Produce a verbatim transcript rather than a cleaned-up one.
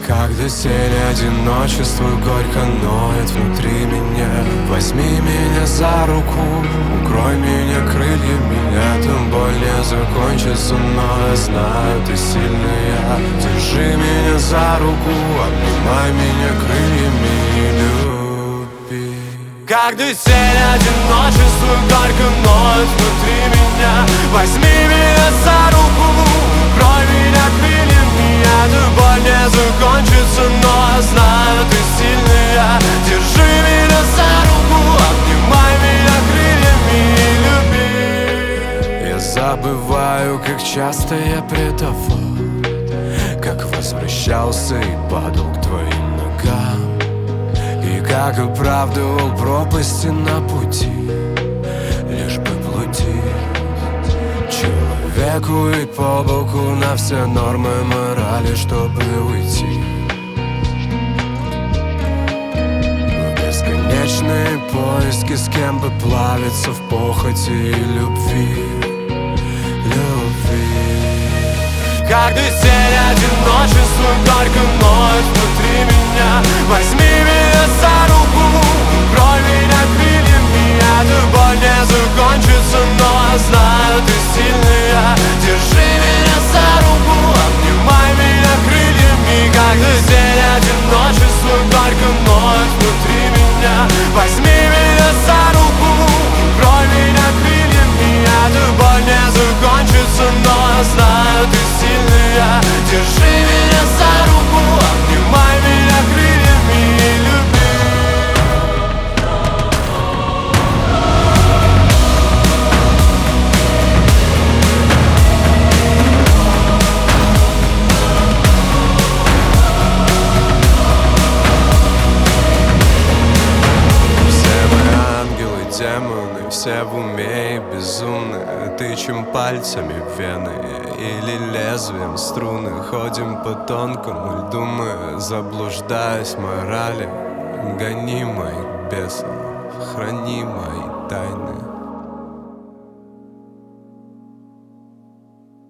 Когда тень одиночества горько ноет внутри меня, возьми меня за руку, укрой меня крыльями. Эта боль не закончится, но я знаю, ты сильная. Держи меня за руку, обнимай меня крыльями и люби. Когда тень одиночества горько ноет внутри меня, возьми меня за руку, укрой меня крыльями. Эта боль не закончится, но я знаю, ты сильная. Держи меня за руку, обнимай меня крыльями и люби. Я забываю, как часто я предавал, как возвращался и падал к твоим ногам, и как оправдывал пропасти на пути, лишь бы блудить. Человеку ведь по боку на все нормы морали, чтобы уйти в бесконечные поиски, с кем бы плавиться в похоти и любви, любви. Когда тень одиночества горько ноет внутри меня, возьми меня за руку, укрой меня крыльями. Эта боль не закончится, но я знаю, ты сильная. Держи меня за руку, обнимай меня крыльями. Когда тень одиночества горько ноет внутри меня, возьми меня за руку, укрой меня крыльями. Эта боль не закончится, но я знаю, ты сильная. Держи меня за руку, обнимай меня крыльями и люби. Демоны, все в уме и безумны. Тычем пальцами в вены или лезвием струны. Ходим по тонкому льду мы, заблуждаясь в морали. Гони моих бесов, храни мои тайны.